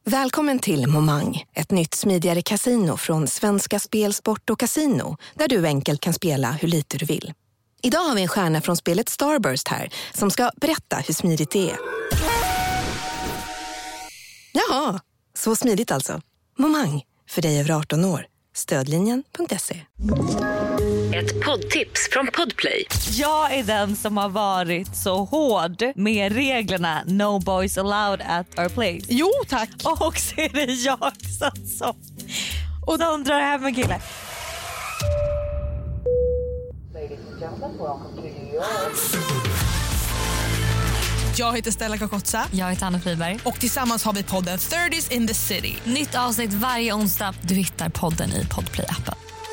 Välkommen till Momang, ett nytt smidigare casino från Svenska Spel, Sport och Casino, där du enkelt kan spela hur lite du vill. Idag har vi en stjärna från spelet Starburst här som ska berätta hur smidigt det är. Jaha, så smidigt alltså. Momang, för dig över 18 år. Stödlinjen.se. Ett poddtips från Podplay. Jag är den som har varit så hård med reglerna No boys allowed at our place. Jo, tack. Och så är det jag som och de drar hem en kille. Jag heter Stella Kakotsa. Jag heter Anna Friberg. Och tillsammans har vi podden 30s in the City. Nytt avsnitt varje onsdag. Du hittar podden i Podplay-appen.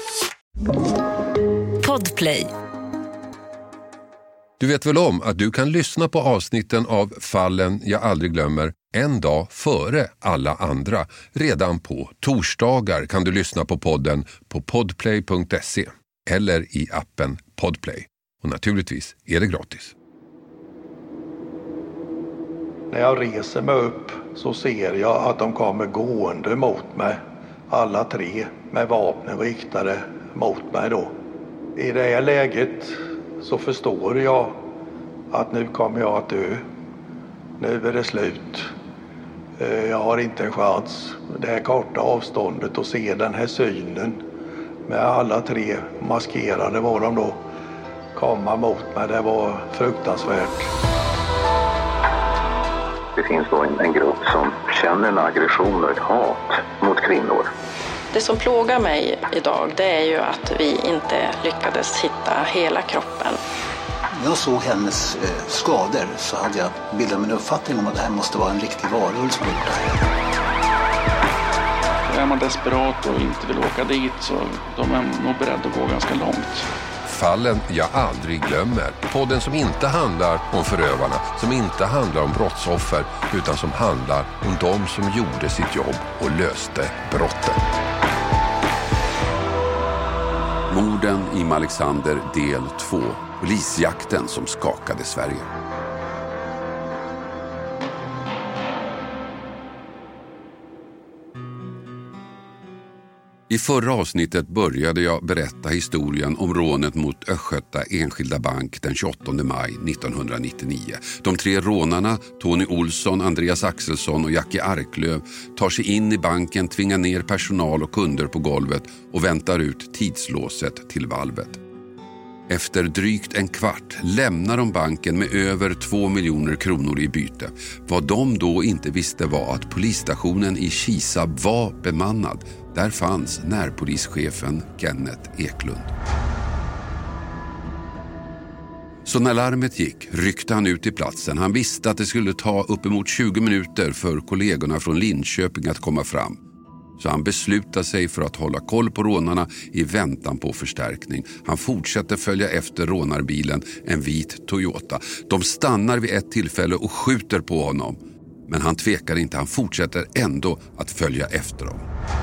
Podplay. Du vet väl om att du kan lyssna på avsnitten av Fallen jag aldrig glömmer en dag före alla andra. Redan på torsdagar kan du lyssna på podden på podplay.se eller i appen Podplay. Och naturligtvis är det gratis. När jag reser mig upp så ser jag att de kommer gående mot mig. Alla tre med vapnen riktade mot mig då. I det här läget så förstår jag att nu kommer jag att dö. Nu är det slut. Jag har inte en chans. Det här korta avståndet och se den här synen med alla tre maskerade var de då komma mot mig. Det var fruktansvärt. Det finns då en grupp som känner en aggression och ett hat mot kvinnor. Det som plågar mig idag, det är ju att vi inte lyckades hitta hela kroppen. När jag såg hennes skador så hade jag bildat min uppfattning om att det här måste vara en riktig varulv som gjort det här. Är man desperat och inte vill åka dit så de är nog beredda att gå ganska långt. Fallen jag aldrig glömmer. Podden som inte handlar om förövarna, som inte handlar om brottsoffer, utan som handlar om de som gjorde sitt jobb och löste brotten. Morden i Malexander del 2. Polisjakten som skakade Sverige. I förra avsnittet började jag berätta historien om rånet mot Östgöta Enskilda Bank den 28 maj 1999. De tre rånarna, Tony Olsson, Andreas Axelsson och Jackie Arklöv, tar sig in i banken, tvingar ner personal och kunder på golvet och väntar ut tidslåset till valvet. Efter drygt en kvart lämnar de banken med över 2 miljoner kronor i byte. Vad de då inte visste var att polisstationen i Kisa var bemannad. Där fanns närpolischefen Kenneth Eklund. Så när larmet gick ryckte han ut i platsen. Han visste att det skulle ta uppemot 20 minuter för kollegorna från Linköping att komma fram. Så han beslutade sig för att hålla koll på rånarna i väntan på förstärkning. Han fortsätter följa efter rånarbilen, en vit Toyota. De stannar vid ett tillfälle och skjuter på honom. Men han tvekar inte, han fortsätter ändå att följa efter dem.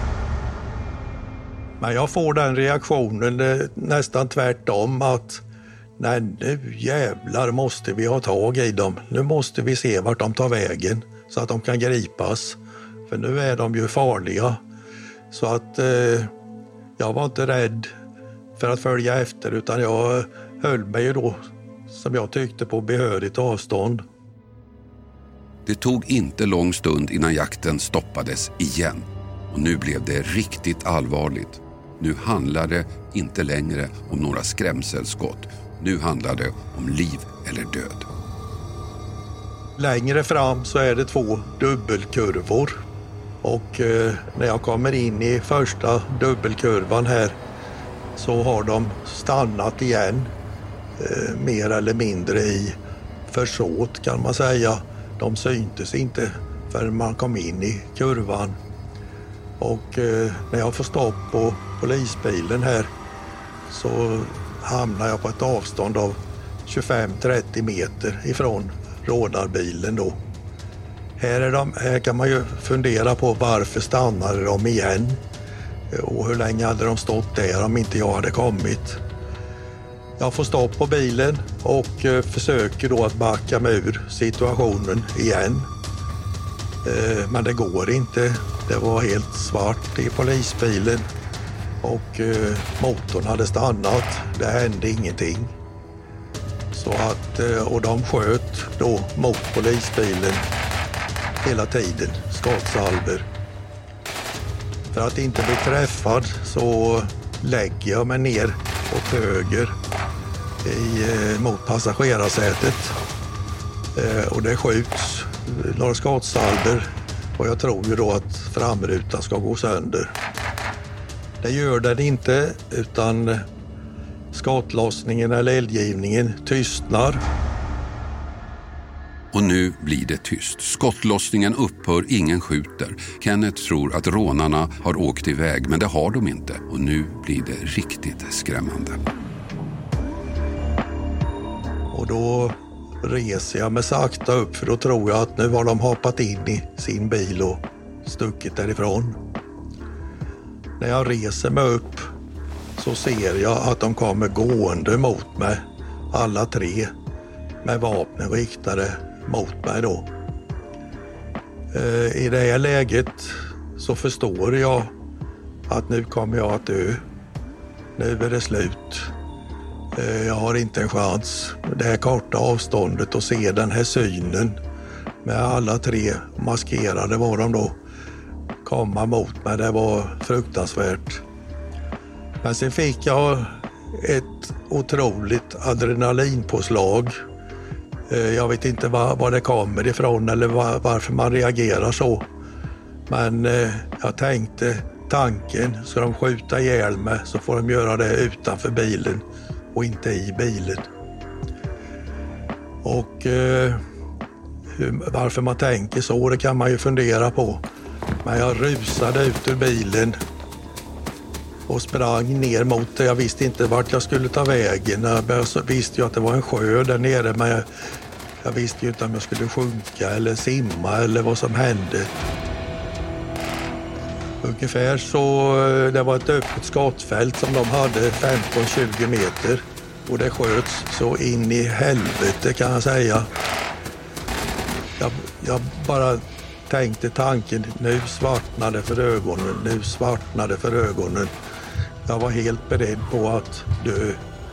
Men jag får den reaktionen nästan tvärtom att nej, nu jävlar måste vi ha tag i dem. Nu måste vi se vart de tar vägen så att de kan gripas. För nu är de ju farliga. Så att jag var inte rädd för att följa efter utan jag höll mig ju då som jag tyckte på behörigt avstånd. Det tog inte lång stund innan jakten stoppades igen. Och nu blev det riktigt allvarligt. Nu handlar det inte längre om några skrämselskott. Nu handlar det om liv eller död. Längre fram så är det 2 dubbelkurvor. Och när jag kommer in i första dubbelkurvan här så har de stannat igen. Mer eller mindre i försåt kan man säga. De syntes inte förrän man kom in i kurvan. Och när jag får stopp på polisbilen här så hamnar jag på ett avstånd av 25-30 meter ifrån rånarbilen då. Här kan man ju fundera på varför stannade de igen och hur länge hade de stått där om inte jag hade kommit. Jag får stopp på bilen och försöker då att backa mig ur situationen igen. Men det går inte. Det var helt svart i polisbilen och motorn hade stannat. Det hände ingenting. Så att, och de sköt då mot polisbilen hela tiden, skottsalver. För att inte bli träffad så lägger jag mig ner åt höger mot passagerarsätet. Och det skjuts några skottsalver och jag tror ju då att framrutan ska gå sönder. Det gör den inte, utan skottlossningen eller eldgivningen tystnar. Och nu blir det tyst. Skottlossningen upphör, ingen skjuter. Kenneth tror att rånarna har åkt iväg, men det har de inte. Och nu blir det riktigt skrämmande. Och då reser jag mig sakta upp, för då tror jag att nu har de hoppat in i sin bil och stuckit därifrån. När jag reser mig upp så ser jag att de kommer gående mot mig, alla tre, med vapen riktade mot mig då. I det här läget så förstår jag att nu kommer jag att dö. Nu är det slut. Jag har inte en chans. Det här korta avståndet och se den här synen med alla tre maskerade var de då komma mot mig. Det var fruktansvärt. Men sen fick jag ett otroligt adrenalinpåslag. Jag vet inte var det kommer ifrån eller varför man reagerar så. Men jag tänkte tanken, ska de skjuta ihjäl mig så får de göra det utanför bilen och inte i bilen. Och varför man tänker så, det kan man ju fundera på. Men jag rusade ut ur bilen och sprang ner mot det. Jag visste inte vart jag skulle ta vägen. Jag visste ju att det var en sjö där nere, men jag visste ju inte om jag skulle sjunka eller simma eller vad som hände. Ungefär så, det var ett öppet skottfält som de hade 15-20 meter. Och det sköts så in i helvete kan jag säga. Jag bara tänkte tanken, nu svartnade för ögonen, nu svartnade för ögonen. Jag var helt beredd på att dö.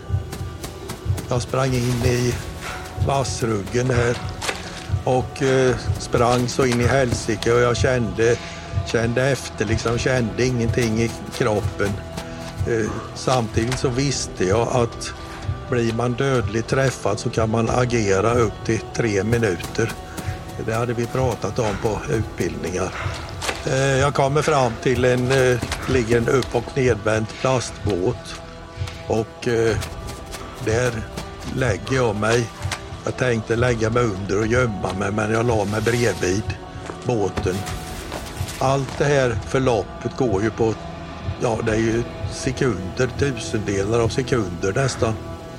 Jag sprang in i vassruggen där och sprang så in i helsike och jag kände efter, liksom kände ingenting i kroppen. Samtidigt så visste jag att blir man dödligt träffad så kan man agera upp till 3 minuter. Det hade vi pratat om på utbildningar. Jag kommer fram till ligger en upp- och nedvänd plastbåt och där lägger jag mig. Jag tänkte lägga mig under och gömma mig, men jag la mig bredvid båten. Allt det här förloppet går ju på, ja det är ju sekunder, tusendelar av sekunder nästan.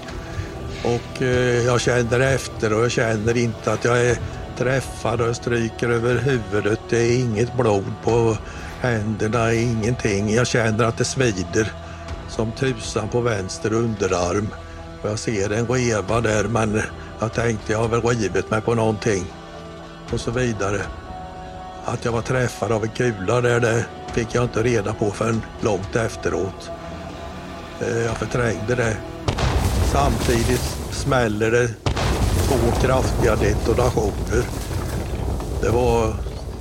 Och jag känner efter och jag känner inte att jag är träffad och jag stryker över huvudet. Det är inget blod på händerna, ingenting. Jag känner att det svider som tusan på vänster underarm. Och jag ser en reva där, men jag tänkte jag har väl rivit mig på någonting. Och så vidare. Att jag var träffad av en kula där, det fick jag inte reda på förrän långt efteråt. Jag förträngde det. Samtidigt smäller det 2 kraftiga detonationer. Det var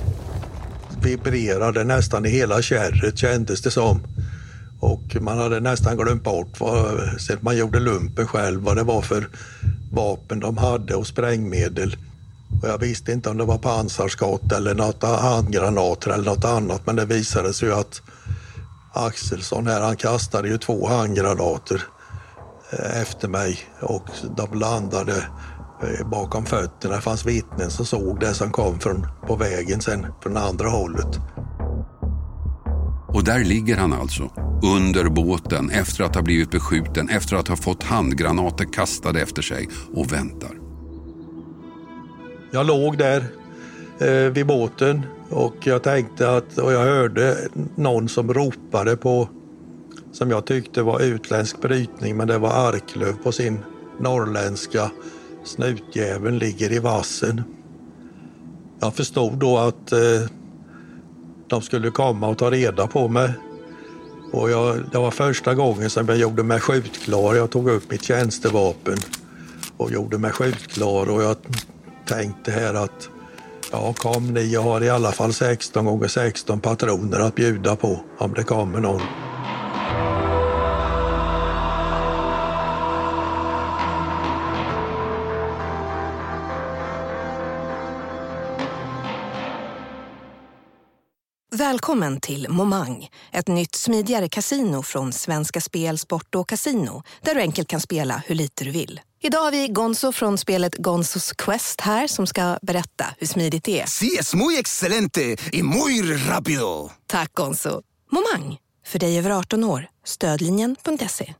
vibrerade nästan i hela kärret kändes det som. Och man hade nästan glömt bort sen man gjorde lumpen själv vad det var för vapen de hade och sprängmedel. Och jag visste inte om det var pansarskott eller något handgranater eller något annat, men det visade sig ju att Axelsson här, han kastade ju 2 handgranater efter mig och de landade bakom fötterna. Det fanns vittnen som såg det som kom på vägen sen från andra hållet. Och där ligger han alltså, under båten, efter att ha blivit beskjuten, efter att ha fått handgranater kastade efter sig och väntar. Jag låg där vid båten och jag tänkte och jag hörde någon som ropade på, som jag tyckte var utländsk brytning, men det var Arklöv på sin norrländska. Snutjäveln ligger i vassen. Jag förstod då att de skulle komma och ta reda på mig. Och det var första gången som jag gjorde mig skjutklar. Jag tog upp mitt tjänstevapen och gjorde mig skjutklar. Och jag tänkte här att ja, kom ni, jag har i alla fall 16 x 16 patroner att bjuda på om det kommer någon. Välkommen till Momang, ett nytt smidigare kasino från Svenska Spel, Sport och Casino, där du enkelt kan spela hur lite du vill. Idag har vi Gonzo från spelet Gonzos Quest här som ska berätta hur smidigt det är. Sí, es muy excelente y muy rápido. Tack Gonzo. Momang, för dig över 18 år. Stödlinjen.se.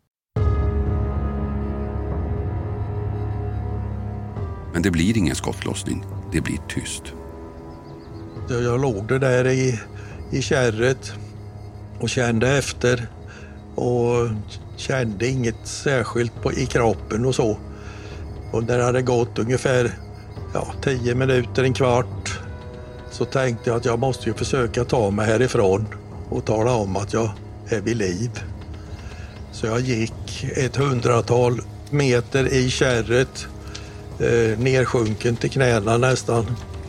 Men det blir ingen skottlossning. Det blir tyst. Jag låg där i kärret och kände efter och kände inget särskilt i kroppen och så. Och när det hade gått ungefär 10 minuter, en kvart, så tänkte jag att jag måste ju försöka ta mig härifrån och tala om att jag är vid liv. Så jag gick 100-tal meter i kärret, nersjunken till knäna nästan,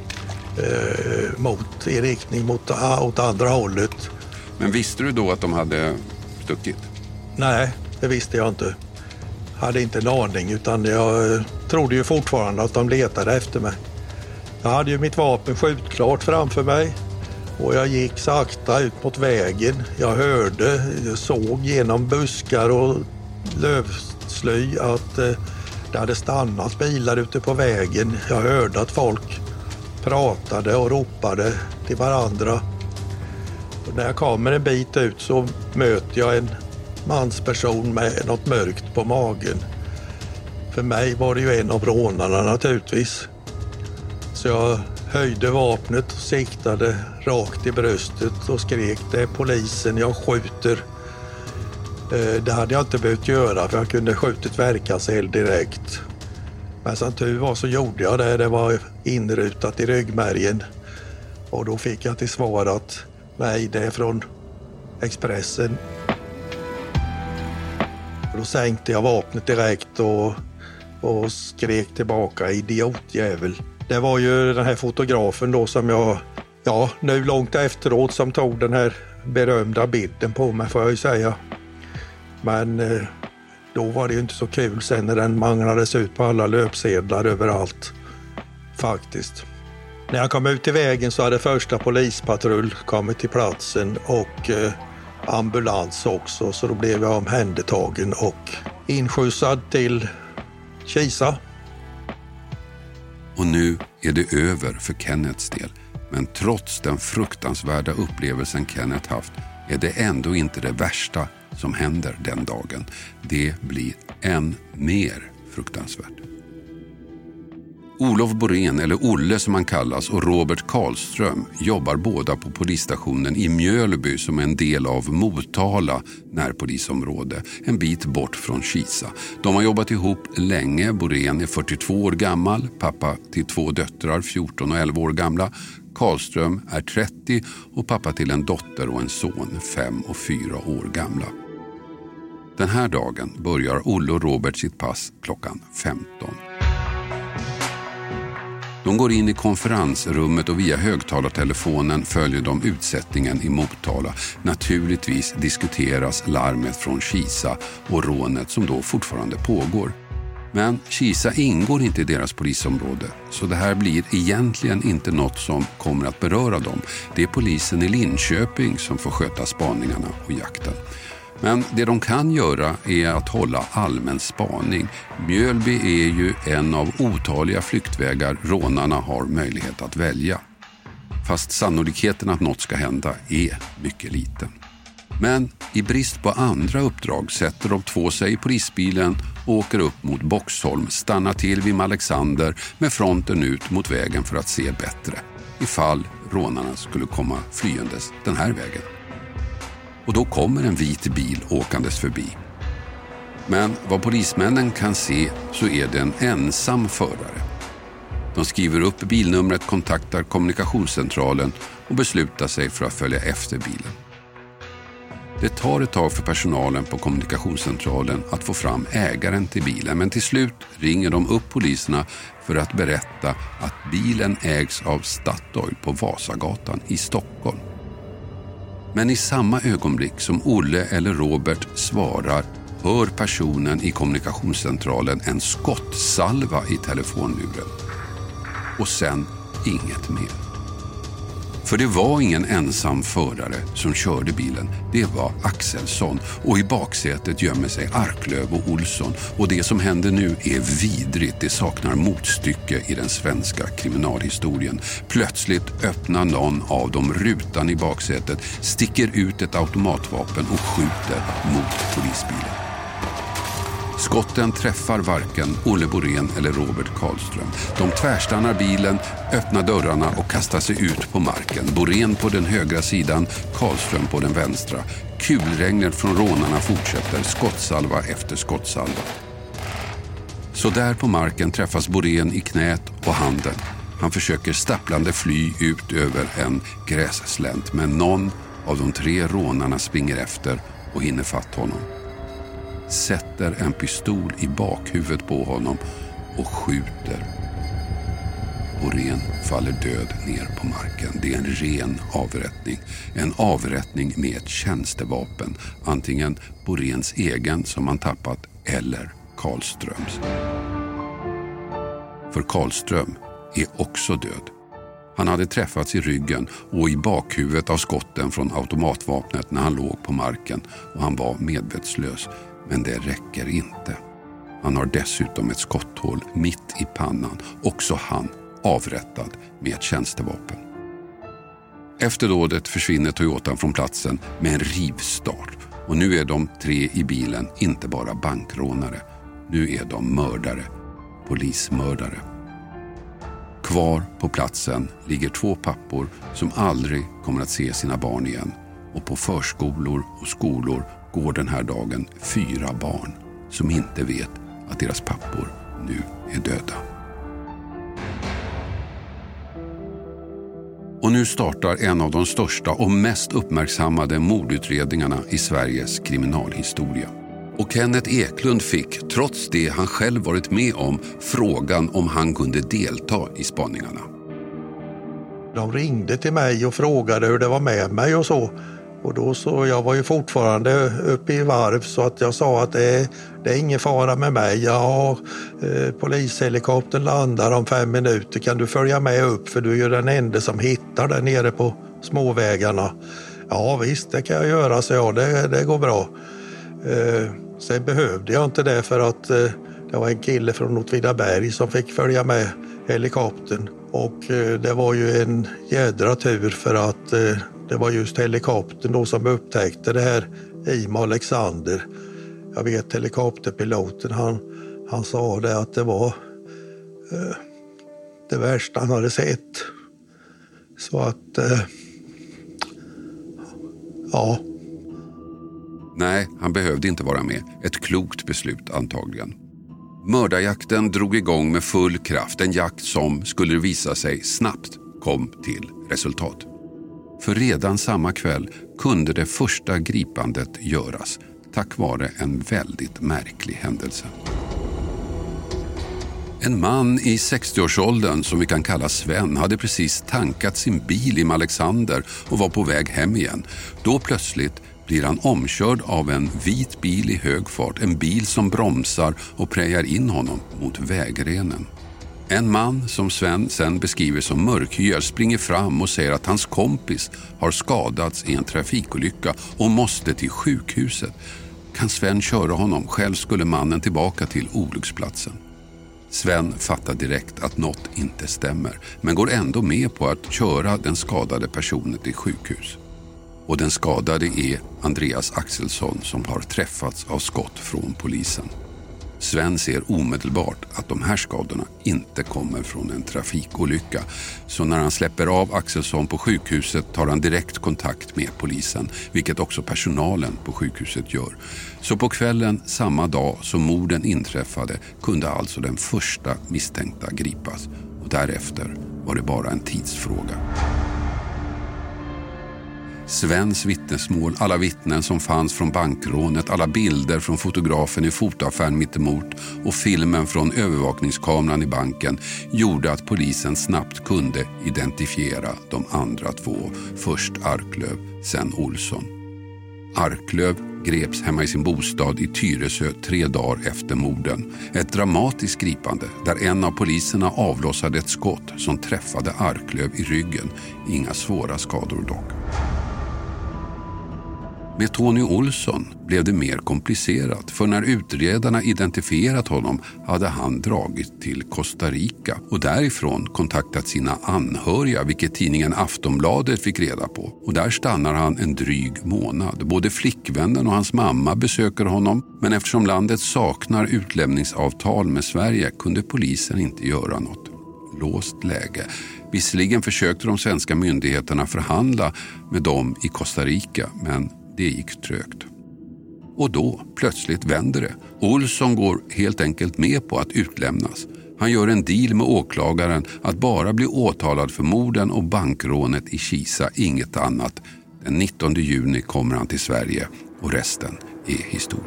i riktning åt andra hållet. Men visste du då att de hade stuckit? Nej, det visste jag inte. Hade inte en aning, utan jag trodde ju fortfarande att de letade efter mig. Jag hade ju mitt vapen skjutklart framför mig och jag gick sakta ut mot vägen. Jag såg genom buskar och lövsly att det hade stannat bilar ute på vägen. Jag hörde att folk pratade och ropade till varandra. Och när jag kommer en bit ut så möter jag en mansperson med något mörkt på magen. För mig var det ju en av rånarna naturligtvis. Så jag höjde vapnet och siktade rakt i bröstet och skrek: det är polisen, jag skjuter. Det hade jag inte behövt göra för jag kunde skjutit verkanseld direkt. Men som tur var så gjorde jag det. Det var inrutat i ryggmärgen. Och då fick jag till svar att nej, det är från Expressen. Och då sänkte jag vapnet direkt och skrek tillbaka: idiotjävel. Det var ju den här fotografen då som jag, nu långt efteråt, som tog den här berömda bilden på mig, får jag ju säga. Men då var det ju inte så kul sen när den manglades ut på alla löpsedlar överallt, faktiskt. När jag kom ut i vägen så hade första polispatrull kommit till platsen och ambulans också, så då blev jag omhändertagen och inskjutsad till Kisa. Och nu är det över för Kenneths del. Men trots den fruktansvärda upplevelsen Kenneth haft är det ändå inte det värsta som händer den dagen. Det blir än mer fruktansvärt. Olof Borén, eller Olle som han kallas, och Robert Karlström jobbar båda på polisstationen i Mjölby som är en del av Motala närpolisområde, en bit bort från Kisa. De har jobbat ihop länge. Borén är 42 år gammal, pappa till 2 döttrar, 14 och 11 år gamla. Karlström är 30 och pappa till en dotter och en son, 5 och 4 år gamla. Den här dagen börjar Olle och Robert sitt pass klockan 15. De går in i konferensrummet och via högtalartelefonen följer de utsättningen i Motala. Naturligtvis diskuteras larmet från Kisa och rånet som då fortfarande pågår. Men Kisa ingår inte i deras polisområde, så det här blir egentligen inte något som kommer att beröra dem. Det är polisen i Linköping som får sköta spaningarna och jakten. Men det de kan göra är att hålla allmän spaning. Mjölby är ju en av otaliga flyktvägar rånarna har möjlighet att välja. Fast sannolikheten att något ska hända är mycket liten. Men i brist på andra uppdrag sätter de 2 sig i polisbilen och åker upp mot Boxholm, stannar till vid Alexander med fronten ut mot vägen för att se bättre, ifall rånarna skulle komma flyendes den här vägen. Och då kommer en vit bil åkandes förbi. Men vad polismännen kan se så är det en ensam förare. De skriver upp bilnumret, kontaktar kommunikationscentralen och beslutar sig för att följa efter bilen. Det tar ett tag för personalen på kommunikationscentralen att få fram ägaren till bilen, men till slut ringer de upp poliserna för att berätta att bilen ägs av Statoil på Vasagatan i Stockholm. Men i samma ögonblick som Olle eller Robert svarar hör personen i kommunikationscentralen en skottsalva i telefonluren. Och sen inget mer. För det var ingen ensam förare som körde bilen. Det var Axelsson och i baksätet gömmer sig Arklöv och Olsson. Och det som händer nu är vidrigt. Det saknar motstycke i den svenska kriminalhistorien. Plötsligt öppnar någon av dem rutan i baksätet, sticker ut ett automatvapen och skjuter mot polisbilen. Skotten träffar varken Olle Borén eller Robert Karlström. De tvärstannar bilen, öppnar dörrarna och kastar sig ut på marken. Borén på den högra sidan, Karlström på den vänstra. Kulregnet från rånarna fortsätter, skottsalva efter skottsalva. Så där på marken träffas Borén i knät och handen. Han försöker stapplande fly ut över en grässlänt, men någon av de 3 rånarna springer efter och hinner fatt honom. Sätter en pistol i bakhuvudet på honom och skjuter. Borén faller död ner på marken. Det är en ren avrättning. En avrättning med ett tjänstevapen. Antingen Boréns egen som han tappat eller Karlströms. För Karlström är också död. Han hade träffats i ryggen och i bakhuvudet av skotten från automatvapnet när han låg på marken och han var medvetslös. Men det räcker inte. Han har dessutom ett skotthål mitt i pannan. Också han avrättad med ett tjänstevapen. Efter dådet försvinner Toyotan från platsen med en rivstart. Och nu är de 3 i bilen inte bara bankrånare. Nu är de mördare. Polismördare. Kvar på platsen ligger 2 pappor som aldrig kommer att se sina barn igen. Och på förskolor och skolor går den här dagen 4 barn som inte vet att deras pappor nu är döda. Och nu startar en av de största och mest uppmärksammade mordutredningarna i Sveriges kriminalhistoria. Och Kenneth Eklund fick, trots det han själv varit med om, frågan om han kunde delta i spaningarna. De ringde till mig och frågade hur det var med mig och så. Och då så, jag var ju fortfarande uppe i varv så att jag sa att det är ingen fara med mig. Ja, polishelikoptern landar om 5 minuter. Kan du följa med upp för du är ju den enda som hittar där nere på småvägarna. Ja visst, det kan jag göra, så ja, det går bra. Sen behövde jag inte det för att det var en kille från Åtvidaberg som fick följa med helikoptern. Och det var ju en jädra tur för att det var just helikoptern då som upptäckte det här Ima Alexander. Jag vet helikopterpiloten, han sa det att det var det värsta han hade sett. Så att, ja. Nej, han behövde inte vara med. Ett klokt beslut antagligen. Mördarjakten drog igång med full kraft. En jakt som, skulle visa sig snabbt, kom till resultat. För redan samma kväll kunde det första gripandet göras tack vare en väldigt märklig händelse. En man i 60-årsåldern som vi kan kalla Sven hade precis tankat sin bil i Alexander och var på väg hem igen. Då plötsligt blir han omkörd av en vit bil i hög fart. En bil som bromsar och prejar in honom mot vägrenen. En man som Sven sen beskriver som mörkhyad springer fram och säger att hans kompis har skadats i en trafikolycka och måste till sjukhuset. Kan Sven köra honom? Själv skulle mannen tillbaka till olycksplatsen. Sven fattar direkt att något inte stämmer, men går ändå med på att köra den skadade personen till sjukhus. Och den skadade är Andreas Axelsson som har träffats av skott från polisen. Sven ser omedelbart att de här skadorna inte kommer från en trafikolycka. Så när han släpper av Axelsson på sjukhuset tar han direkt kontakt med polisen, vilket också personalen på sjukhuset gör. Så på kvällen samma dag som morden inträffade kunde alltså den första misstänkta gripas. och därefter var det bara en tidsfråga. Svens vittnesmål, alla vittnen som fanns från bankrånet, alla bilder från fotografen i fotoaffären mittemot och filmen från övervakningskameran i banken gjorde att polisen snabbt kunde identifiera de andra två, först Arklöv, sen Olsson. Arklöv greps hemma i sin bostad i Tyresö 3 dagar efter morden. Ett dramatiskt gripande där en av poliserna avlossade ett skott som träffade Arklöv i ryggen. Inga svåra skador dock. Med Tony Olsson blev det mer komplicerat, för när utredarna identifierat honom hade han dragit till Costa Rica och därifrån kontaktat sina anhöriga, vilket tidningen Aftonbladet fick reda på. Och där stannar han en dryg månad. Både flickvännen och hans mamma besöker honom, men eftersom landet saknar utlämningsavtal med Sverige kunde polisen inte göra något. Låst läge. Visserligen försökte de svenska myndigheterna förhandla med dem i Costa Rica, men det gick trögt. Och då, plötsligt vänder det. Olsson går helt enkelt med på att utlämnas. Han gör en deal med åklagaren att bara bli åtalad för morden och bankrånet i Kisa, inget annat. Den 19 juni kommer han till Sverige och resten är historia.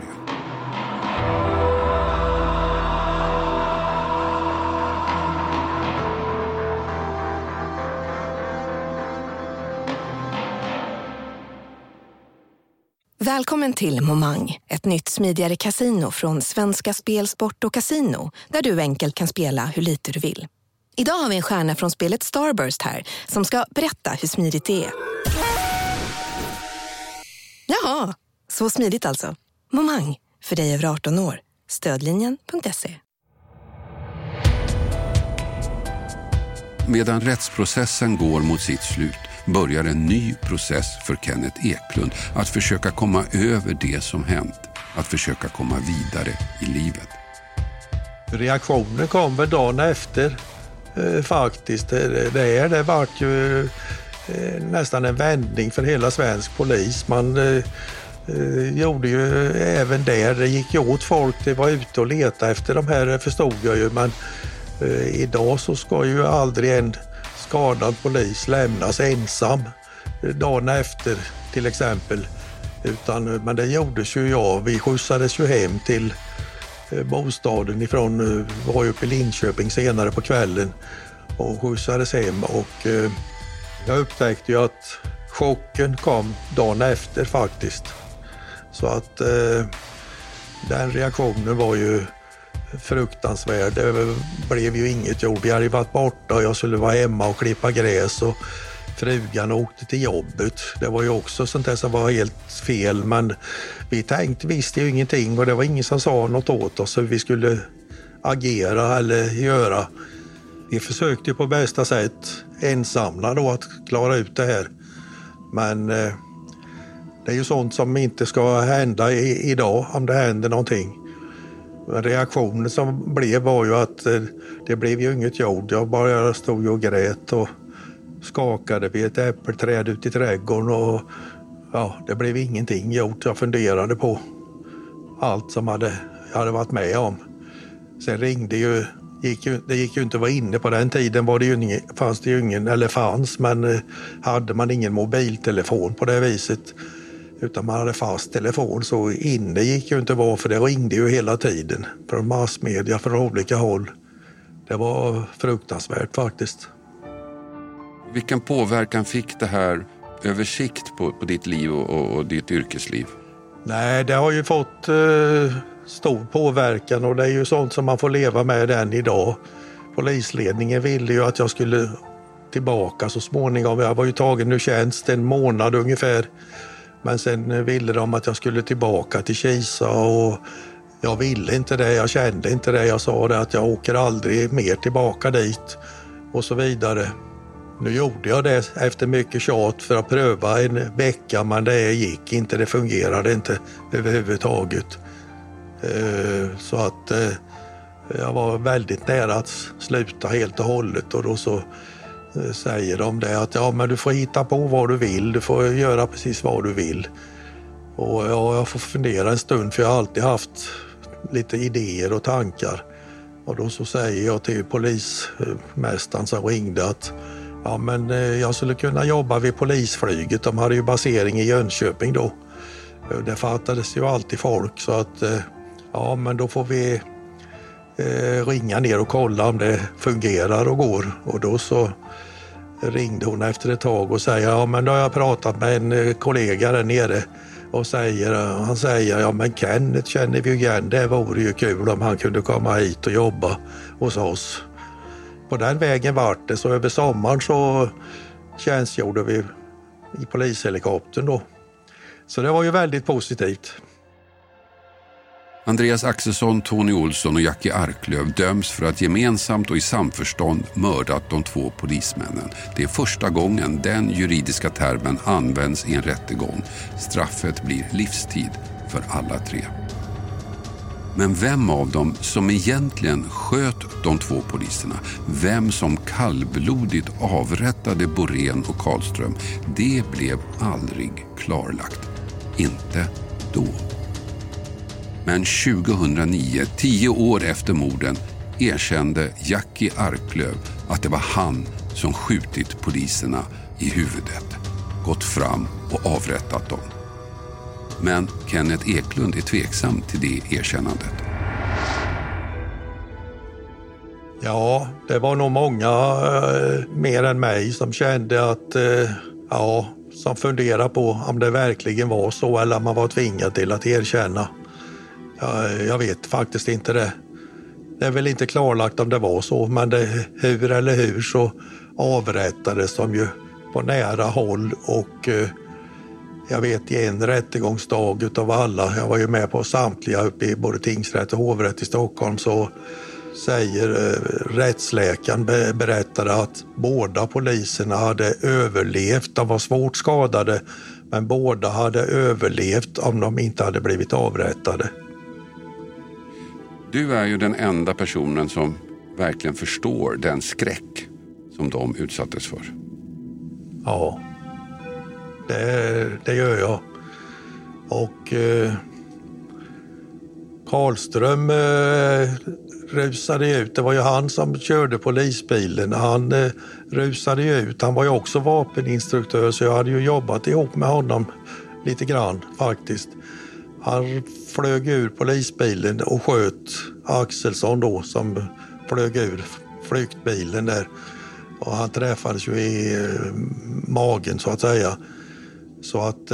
Välkommen till Momang, ett nytt smidigare kasino från Svenska Spel, Sport och Casino, där du enkelt kan spela hur lite du vill. Idag har vi en stjärna från spelet Starburst här som ska berätta hur smidigt det är. Jaha, så smidigt alltså. Momang, för dig över 18 år. Stödlinjen.se. Medan rättsprocessen går mot sitt slut börjar en ny process för Kenneth Eklund att försöka komma över det som hänt, att försöka komma vidare i livet. Reaktionen kom väl dagen efter faktiskt. Det var ju nästan en vändning för hela svensk polis. Man gjorde ju även där, det gick ju åt folk, det var ute och leta efter de här, förstod jag ju, men idag så ska ju aldrig en skadad polis lämnas ensam dagen efter till exempel, men det gjordes ju vi skjutsades ju hem till bostaden ifrån, var uppe i Linköping senare på kvällen och skjutsades hem, och jag upptäckte ju att chocken kom dagen efter faktiskt, så att den reaktionen var ju fruktansvärd. Det blev ju inget jobb. Vi hade varit borta och jag skulle vara hemma och klippa gräs och frugan åkte till jobbet. Det var ju också sånt där som var helt fel, men vi visste ju ingenting och det var ingen som sa något åt oss hur vi skulle agera eller göra. Vi försökte ju på bästa sätt ensamma då att klara ut det här, men det är ju sånt som inte ska hända idag om det händer någonting. Reaktionen som blev var ju att det blev ju inget gjort. Jag bara stod och grät och skakade vid ett äppelträd ute i trädgården och det blev ingenting gjort. Jag funderade på allt som jag hade varit med om. Sen ringde ju, det gick ju inte att vara inne på den tiden, fanns det ju ingen, eller fanns, men hade man ingen mobiltelefon på det viset, utan man hade fast telefon, så inne gick ju inte vara, för det ringde ju hela tiden från massmedia, från olika håll. Det var fruktansvärt faktiskt. Vilken påverkan fick det här översikt på ditt liv och ditt yrkesliv? Nej, det har ju fått stor påverkan, och det är ju sånt som man får leva med än idag. Polisledningen ville ju att jag skulle tillbaka så småningom. Jag var ju tagen ur tjänst en månad ungefär. Men sen ville de att jag skulle tillbaka till Kisa, och jag ville inte det, jag kände inte det. Jag sa det att jag åker aldrig mer tillbaka dit och så vidare. Nu gjorde jag det efter mycket tjat för att pröva en vecka, men det gick inte, det fungerade inte överhuvudtaget. Så att jag var väldigt nära att sluta helt och hållet, och då så säger de det att men du får hitta på vad du vill, du får göra precis vad du vill. Och jag får fundera en stund, för jag har alltid haft lite idéer och tankar. Och då så säger jag till polismästaren som ringde att ja, men jag skulle kunna jobba vid polisflyget. De hade ju basering i Jönköping då. Det fattades ju alltid folk så att ja, men då får vi ringa ner och kolla om det fungerar och går. Och då så ringde hon efter ett tag och säger ja, men då har jag pratat med en kollega där nere och han säger ja, men Kenneth känner vi igen, det vore ju kul om han kunde komma hit och jobba hos oss. På den vägen vart det, så över sommaren så tjänstgjorde vi i polishelikoptern då. Så det var ju väldigt positivt. Andreas Axelsson, Tony Olsson och Jackie Arklöv döms för att gemensamt och i samförstånd mördat de 2 polismännen. Det är första gången den juridiska termen används i en rättegång. Straffet blir livstid för alla 3. Men vem av dem som egentligen sköt de 2 poliserna, vem som kallblodigt avrättade Borén och Karlström, det blev aldrig klarlagt. Inte då. Men 2009, 10 år efter morden, erkände Jackie Arklöv att det var han som skjutit poliserna i huvudet, gått fram och avrättat dem. Men Kenneth Eklund är tveksam till det erkännandet. Ja, det var nog många mer än mig som kände att som funderade på om det verkligen var så eller om man var tvingad till att erkänna. Jag vet faktiskt inte det. Det är väl inte klarlagt om det var så, men hur eller hur så avrättades de ju på nära håll och jag vet i en rättegångsdag utav alla, jag var ju med på samtliga uppe i både tingsrätt och hovrätt i Stockholm, så säger rättsläkaren berättade att båda poliserna hade överlevt. De var svårt skadade, men båda hade överlevt om de inte hade blivit avrättade. Du är ju den enda personen som verkligen förstår den skräck som de utsattes för. Ja, det gör jag. Och Karlström rusade ut. Det var ju han som körde polisbilen. Han rusade ut. Han var ju också vapeninstruktör, så jag hade ju jobbat ihop med honom lite grann faktiskt. Han flög ur polisbilen och sköt Axelsson då, som flög ur flyktbilen där. Och han träffades ju i magen så att säga. Så att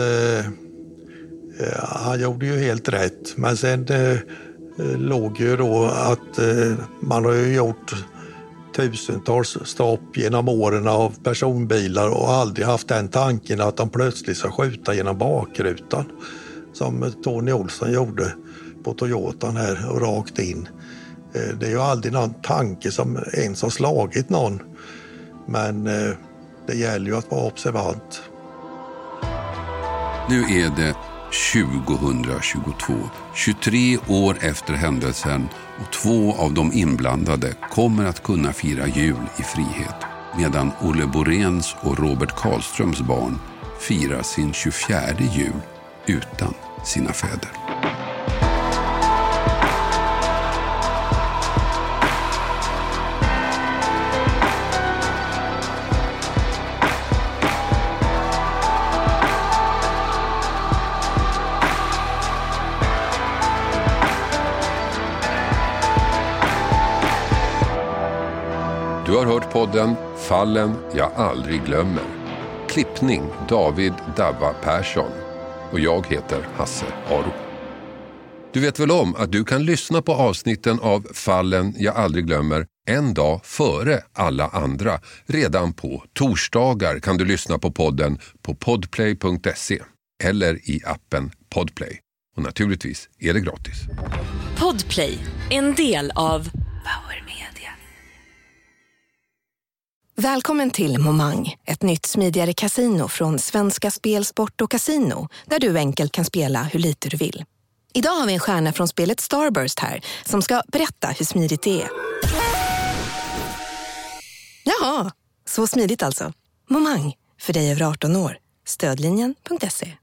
han gjorde ju helt rätt. Men sen låg ju då att man har ju gjort tusentals stopp genom åren av personbilar och aldrig haft den tanken att de plötsligt ska skjuta genom bakrutan. Som Tony Olsson gjorde på Toyotan här och rakt in. Det är ju aldrig någon tanke som ens har slagit någon. Men det gäller ju att vara observant. Nu är det 2022, 23 år efter händelsen, och 2 av de inblandade kommer att kunna fira jul i frihet, medan Olle Boréns och Robert Karlströms barn firar sin 24:e jul utan sina fäder. Du har hört podden Fallen jag aldrig glömmer. Klippning David Davva Persson. Och jag heter Hasse Aro. Du vet väl om att du kan lyssna på avsnitten av Fallen jag aldrig glömmer en dag före alla andra. Redan på torsdagar kan du lyssna på podden på podplay.se eller i appen Podplay. Och naturligtvis är det gratis. Podplay, en del av Power Media. Välkommen till Momang, ett nytt smidigare kasino från Svenska Spel, Sport och Casino, där du enkelt kan spela hur lite du vill. Idag har vi en stjärna från spelet Starburst här som ska berätta hur smidigt det är. Jaha, så smidigt alltså. Momang, för dig över 18 år. Stödlinjen.se.